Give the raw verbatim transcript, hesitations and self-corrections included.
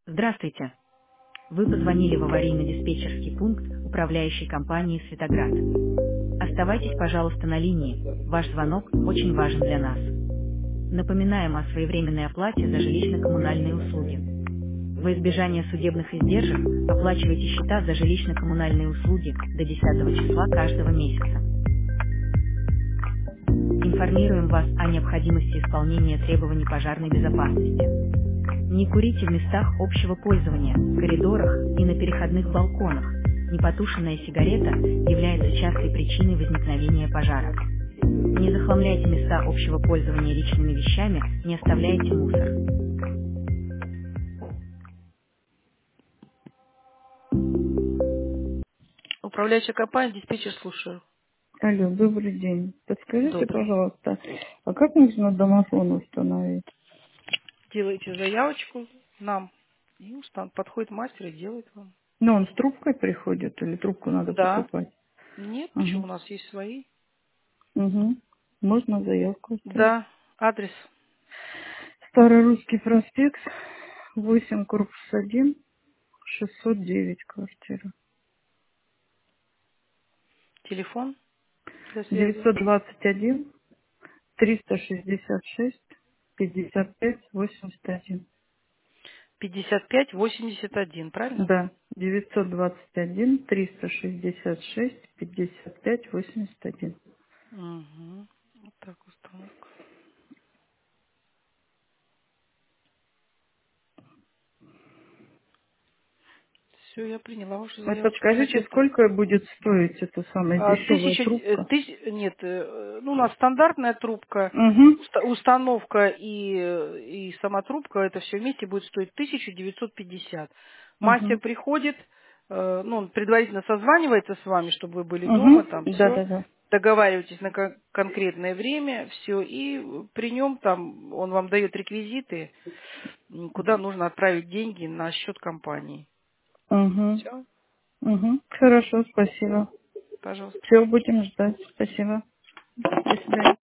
Здравствуйте. Вы позвонили в аварийно-диспетчерский пункт управляющей компании «Светоград». Оставайтесь, пожалуйста, на линии. Ваш звонок очень важен для нас. Напоминаем о своевременной оплате за жилищно-коммунальные услуги. Во избежание судебных издержек оплачивайте счета за жилищно-коммунальные услуги до десятого числа каждого месяца. Информируем вас о необходимости исполнения требований пожарной безопасности. Не курите в местах общего пользования, коридорах и на переходных балконах. Непотушенная сигарета является частой причиной возникновения пожара. Не захламляйте места общего пользования личными вещами, не оставляйте мусор. Управляющая компания, диспетчер, слушаю. Алло, добрый день. Подскажите, Добрый. пожалуйста, а как нужно домофон установить? Делаете заявочку нам, и устан- подходит мастер и делает вам. Ну, он с трубкой приходит или трубку надо Да. покупать? Нет, почему, Ага. у нас есть свои. Угу. Можно заявку оставить? Да, адрес, Старорусский проспект, восемь, корпус один, шестьсот девять квартира. телефон для связи. девятьсот двадцать один, триста шестьдесят шесть, пятьдесят пять, восемьдесят один. пятьдесят пять восемьдесят один, правильно? Да, девятьсот двадцать один, триста шестьдесят шесть, пятьдесят пять, восемьдесят один. Угу. Вот так установка. Все, я приняла вашу Вот заявочку. подскажите, Значит, сколько будет стоить эта самая а, дешевая тысяча, э, трубка? тысяч, нет, э, ну, у нас стандартная трубка, Угу, уста- установка и, э, и сама трубка, это все вместе будет стоить тысяча девятьсот пятьдесят. Мастер угу, приходит, э, ну, он предварительно созванивается с вами, чтобы вы были дома, угу, там все, да-да-да. договариваетесь на кон- конкретное время, все, и при нем там он вам дает реквизиты, м, куда нужно отправить деньги на счет компании. Угу, Все, угу. Хорошо, спасибо. пожалуйста. Все, будем ждать. Спасибо. До свидания.